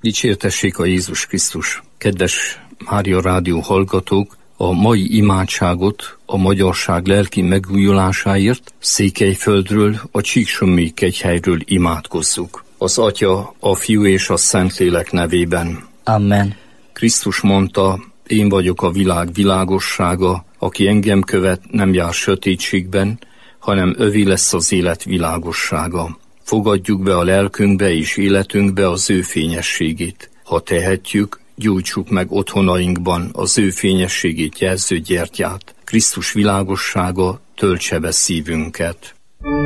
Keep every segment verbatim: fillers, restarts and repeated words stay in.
Dicsértessék a Jézus Krisztus! Kedves Mária Rádió hallgatók, a mai imádságot a magyarság lelki megújulásáért Székelyföldről, a Csíksommi kegyhelyről imádkozzuk. Az Atya, a Fiú és a Szentlélek nevében. Amen. Krisztus mondta, én vagyok a világ világossága, aki engem követ, nem jár sötétségben, hanem övé lesz az élet világossága. Fogadjuk be a lelkünkbe és életünkbe az ő fényességét. Ha tehetjük, gyújtsuk meg otthonainkban az ő fényességét jelző gyertyát. Krisztus világossága töltse be szívünket.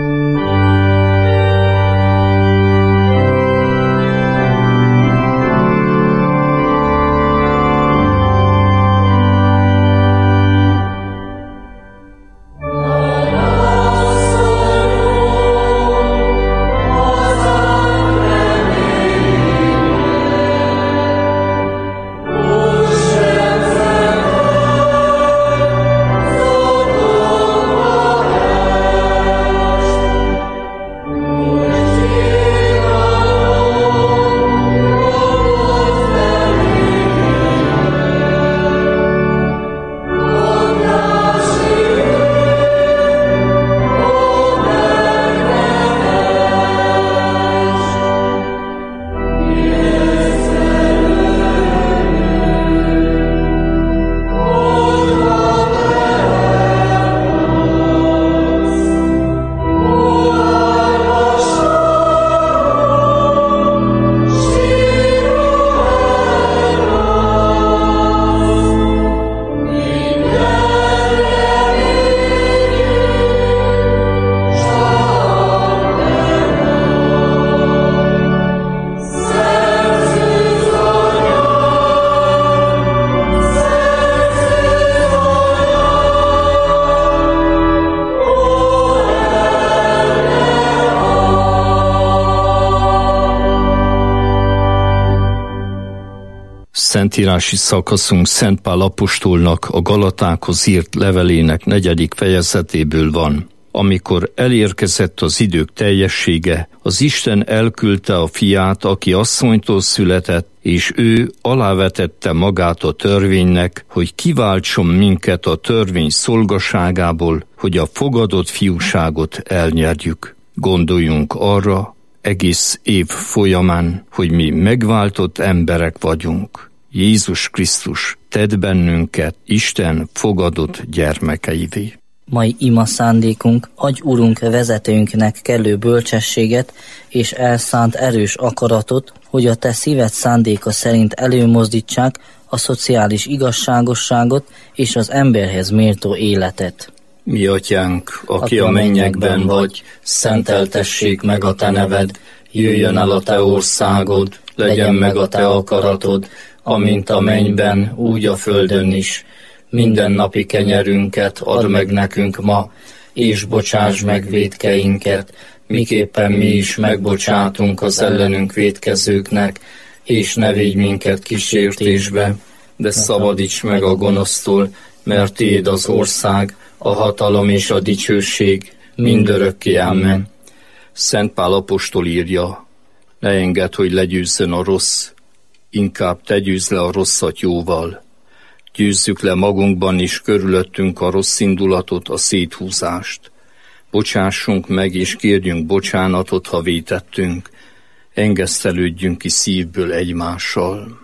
Szentírási szakaszunk Szent Pál apostolnak a Galatákhoz írt levelének negyedik fejezetéből van. Amikor elérkezett az idők teljessége, az Isten elküldte a fiát, aki asszonytól született, és ő alávetette magát a törvénynek, hogy kiváltson minket a törvény szolgaságából, hogy a fogadott fiúságot elnyerjük. Gondoljunk arra egész év folyamán, hogy mi megváltott emberek vagyunk. Jézus Krisztus tett bennünket Isten fogadott gyermekeivé. Mai ima szándékunk, adj Urunk vezetőnknek kellő bölcsességet és elszánt erős akaratot, hogy a te szíved szándéka szerint előmozdítsák a szociális igazságosságot és az emberhez méltó életet. Mi atyánk, aki a mennyekben vagy, szenteltessék meg a te neved, jöjjön el a te országod, legyen meg a te akaratod, amint a mennyben, úgy a földön is. Minden napi kenyerünket add meg nekünk ma, és bocsáss meg vétkeinket, miképpen mi is megbocsátunk az ellenünk vétkezőknek, és ne védj minket kísértésbe, de szabadíts meg a gonosztól, mert tiéd az ország, a hatalom és a dicsőség mindörökké. Amen. Szent Pál apostol írja, ne engedd, hogy legyőzzön a rossz, inkább te győzz le a rosszat jóval. Győzzük le magunkban is körülöttünk a rossz indulatot, a széthúzást. Bocsássunk meg és kérjünk bocsánatot, ha vétettünk. Engesztelődjünk ki szívből egymással.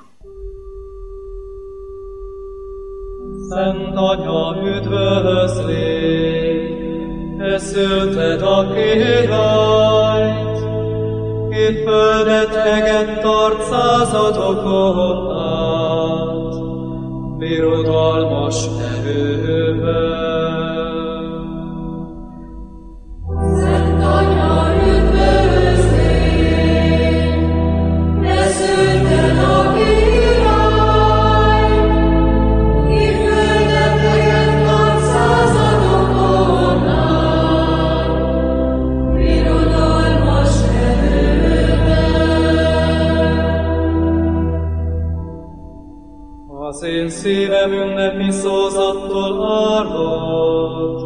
Szent Anya, üdvözlégy, te szülted a királyt, ki földet egett tart századokon át, birodalmas erővel. Szent Anya, üdvözlégy, te szülted a királyt, ki földet egett tart századokon át, birodalmas erővel. Az én szívem ünnepi szózattól árvad,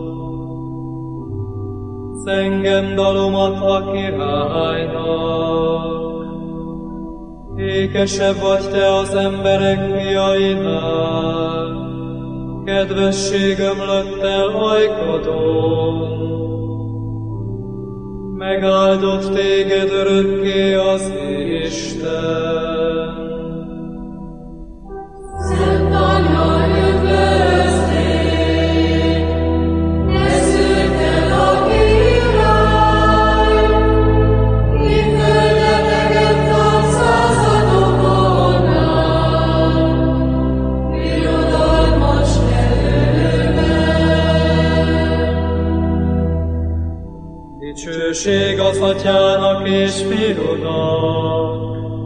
zengem dalomat a királynak. Ég Ékesebb vagy te az emberek fiainál, kedvesség ömlött el ajkadon. Megáldott téged örökké az Isten. Szent Anya, üdvözlégy, ne szűrt el a király, ki földeteket tart századokon át, birodalmas erővel. Dicsőség az Atyának és Fiúnak,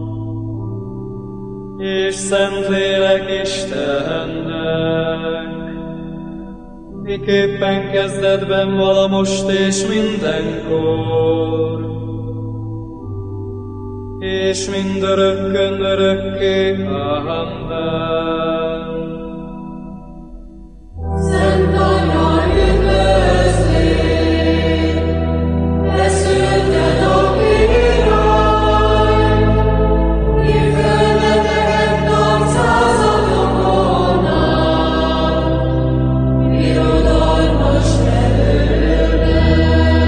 és Szentlélek Istennek, miképpen kezdetben vala most és mindenkor, és mindörökkön örökké. Amen. Szent Anya, üdvözlégy, te szülted a király, ki földeteket tart századokon át, birodalmas erővel.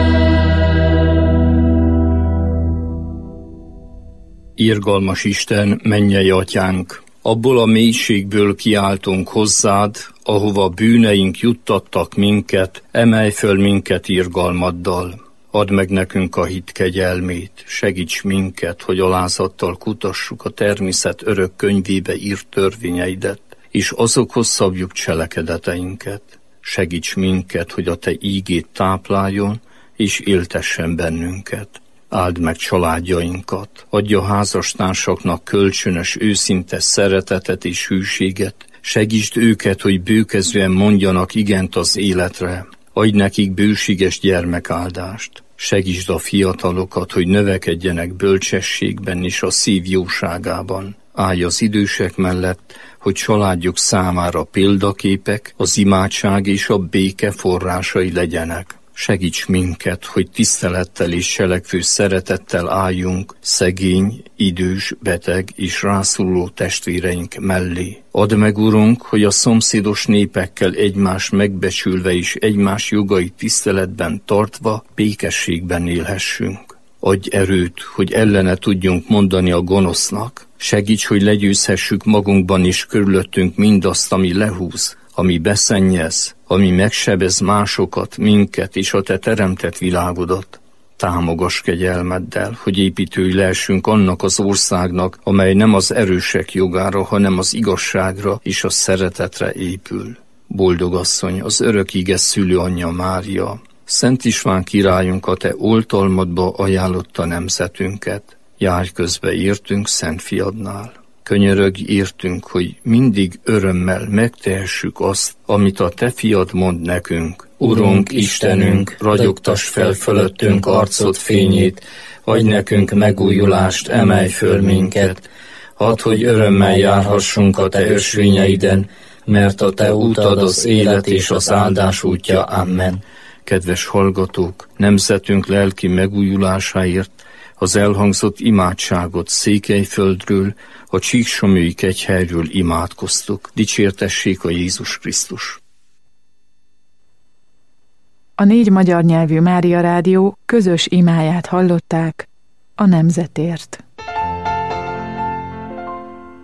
Irgalmas Isten, mennyei Atyánk, abból a mélységből kiáltunk hozzád, ahova bűneink juttattak minket, emelj föl minket irgalmaddal. Add meg nekünk a hit kegyelmét, segíts minket, hogy alázattal kutassuk a természet örök könyvébe írt törvényeidet, és azokhoz szabjuk cselekedeteinket. Segíts minket, hogy a te ígét tápláljon, és éltessen bennünket. Áld meg családjainkat, adj a házastársaknak kölcsönös, őszinte szeretetet és hűséget, segítsd őket, hogy bőkezően mondjanak igent az életre, adj nekik bőséges gyermekáldást, segítsd a fiatalokat, hogy növekedjenek bölcsességben és a szív jóságában. Állj az idősek mellett, hogy családjuk számára példaképek, az imádság és a béke forrásai legyenek. Segíts minket, hogy tisztelettel és cselekvő szeretettel álljunk szegény, idős, beteg és rászoruló testvéreink mellé. Add meg, Urunk, hogy a szomszédos népekkel egymást megbecsülve és egymás jogait tiszteletben tartva békességben élhessünk. Adj erőt, hogy ellene tudjunk mondani a gonosznak. Segíts, hogy legyőzhessük magunkban és körülöttünk mindazt, ami lehúz, ami beszennyez, ami megsebez másokat, minket és a te teremtett világodat. Támogass kegyelmeddel, hogy építői lehessünk annak az országnak, amely nem az erősek jogára, hanem az igazságra és a szeretetre épül. Boldog asszony, az örök ige szülőanyja Mária, Szent István királyunk a te oltalmadba ajánlotta nemzetünket. Járj közbe értünk Szent Fiadnál. Könyörögj értünk, hogy mindig örömmel megtehessük azt, amit a te fiad mond nekünk. Urunk, Istenünk, ragyogtass fel fölöttünk arcod fényét, adj nekünk megújulást, emelj föl minket. Add, hogy örömmel járhassunk a te ösvényeiden, mert a te útad az élet és az áldás útja. Amen. Kedves hallgatók, nemzetünk lelki megújulásáért az elhangzott imádságot Székelyföldről, a Csíksomlyói kegyhelyről imádkoztuk. Dicsértessék a Jézus Krisztus! A négy magyar nyelvű Mária Rádió közös imáját hallották a nemzetért.